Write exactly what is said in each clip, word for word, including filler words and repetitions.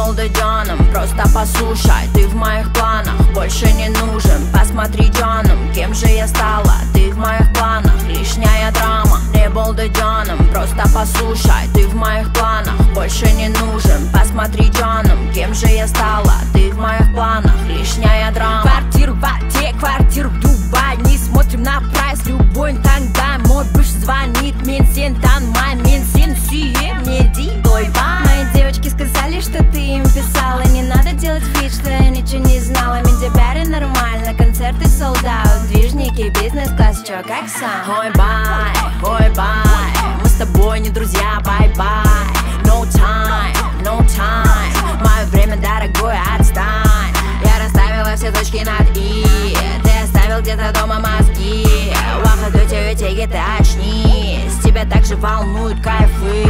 болды джаном, просто послушай, ты в моих планах, больше не нужен. Посмотри джаном, кем же я стала, ты в моих планах, лишняя драма. Не болды джаном, просто послушай, ты в моих планах, больше не нужен. Посмотри джаном, кем же я стала, ты в моих планах, лишняя драма. Квартиру в Ате, квартиру в Дубай, не смотрим на прайс, любой тогда. Мой бывший звонит, мен сен танымай, мен сен сүйем, не дейді ойбай. Мои девочки сказали, что ты им писала, не надо делать вид, что я ничего не знала. Менде бәрі нормально, концерты sold out, движники, бизнес-класс, чё, как сам? Ой бай, ой бай, мы с тобой не друзья, бай-бай. No time, no time, мое время дорогое, отстань. Я расставила все точки над и, ты оставил где-то дома мозги. Вахат өте өтеге, ты очнись, тебя также волнуют кайфы.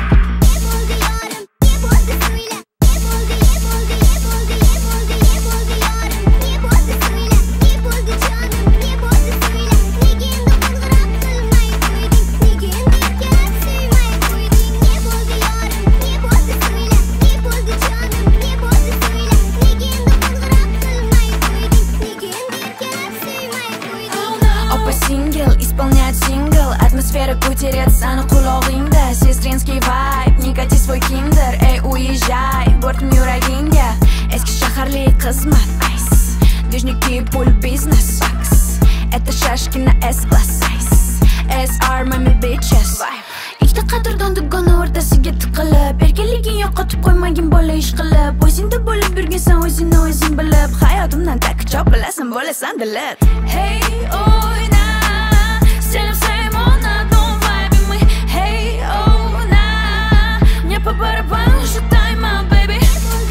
Сингл, исполнять сингл, атмосфера көтереді аны құлағыңда. Сестринский вайб, не кати свой киндер, эй, уезжай, бортым юрагинге. Эски шахарлы қызмат, айс, движники, пуль, бизнес, факс. Это шашки на S-класс, айс, эс ар, мами, bitches. Икті қатырдан дүгіні ортасыге тықылып, еркелігін yoqotib қоймагин бола иш қылып. Өзіңді болып бүргенсің, өзіңі өзің біліп, hayatımdan так çok bilasan, bo'lasan dilit. Hey, oyna, сенім своим он одном вайбе мы. Hey, oh, на, мне по барабану, что time out, baby.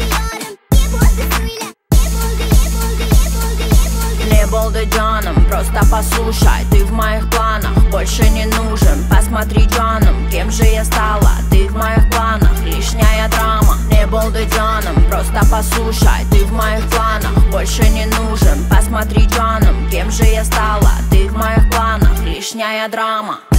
Не болды джаном, просто послушай, ты в моих планах, больше не нужен. Посмотри джаном, кем же я стала, ты в моих планах, лишняя драма. Не болды джаном, просто послушай, ты в моих планах, больше не нужен. Посмотри джаном, кем же я стала, ты в моих планах, лишняя драма.